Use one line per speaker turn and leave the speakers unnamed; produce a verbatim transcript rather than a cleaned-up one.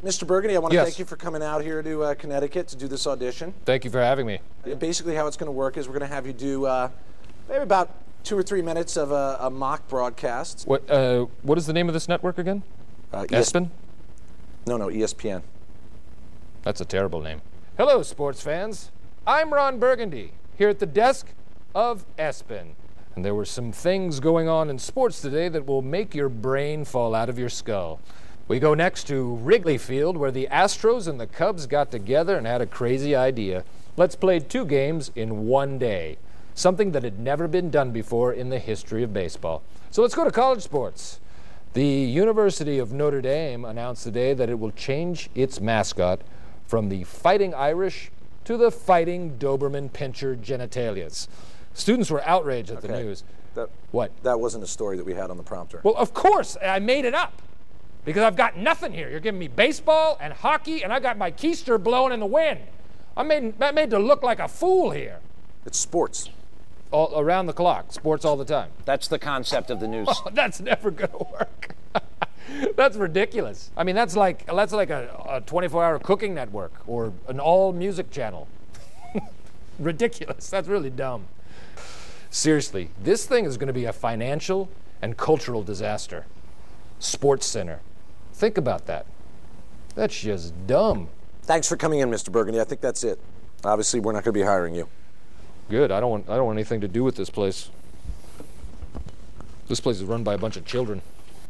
Mister Burgundy, I want to
Yes.
thank you for coming out here to uh, Connecticut to do this audition.
Thank you for having me.
Basically, how it's going to work is we're going to have you do uh, maybe about two or three minutes of a, a mock broadcast.
What uh, What is the name of this network again?
Uh, E S-
Espen?
No, no, E S P N.
That's a terrible name. Hello, sports fans. I'm Ron Burgundy, here at the desk of Espen. And there were some things going on in sports today that will make your brain fall out of your skull. We go next to Wrigley Field, where the Astros and the Cubs got together and had a crazy idea. Let's play two games in one day, something that had never been done before in the history of baseball. So let's go to college sports. The University of Notre Dame announced today that it will change its mascot from the Fighting Irish to the Fighting Doberman Pinscher Genitalias. Students were outraged at the
Okay.
news.
That,
What?
That wasn't a story that we had on the prompter.
Well, of course, I made it up. Because I've got nothing here. You're giving me baseball and hockey, and I got my keister blowing in the wind. I'm made, I'm made to look like a fool here.
It's sports.
All around the clock, sports all the time.
That's the concept of the news.
Oh, that's never going to work. That's ridiculous. I mean, that's like that's like a, a twenty-four hour cooking network or an all music channel. Ridiculous. That's really dumb. Seriously, this thing is going to be a financial and cultural disaster. Sports Center. Think about that. That's just dumb.
Thanks for coming in, Mister Burgundy. I think that's it. Obviously, we're not going to be hiring you.
Good. I don't want I don't want anything to do with this place. This place is run by a bunch of children.